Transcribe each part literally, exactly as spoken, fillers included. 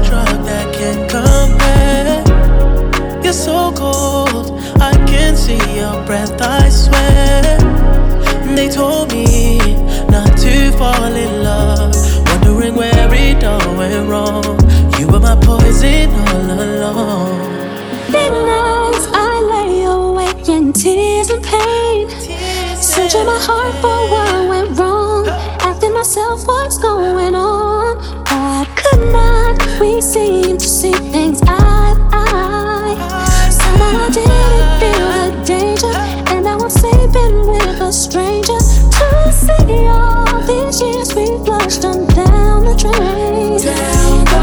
drug that can compare. You're so cold, I can see your breath, I swear. They told me not to fall in love, wondering where it all went wrong. You were my poison all along. Midnights I lay awake in tears and pain, searching my heart for what went wrong, asking myself what's going on. Why could not we seem to see things eye to eye? Somehow I didn't feel the danger, and now I'm sleeping with a stranger. To see all these years we flushed them down the drain. Down the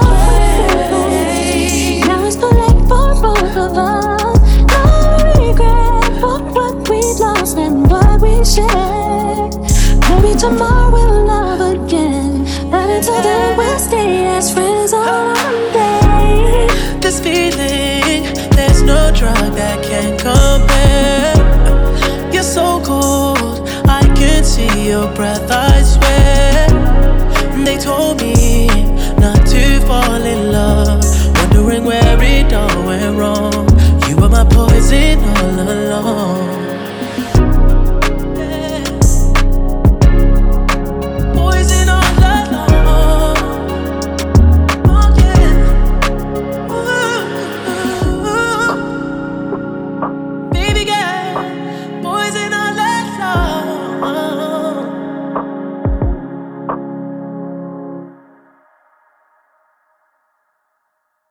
drain. Now it's too late for both of us. No regret for what we lost and what we shared. Maybe tomorrow we'll love again, but until then we'll stay as friends all day. This feeling, there's no drug that can compare. You're so cold, I can see your breath, I swear. They told me not to fall in love, wondering where it all went wrong. You were my poison all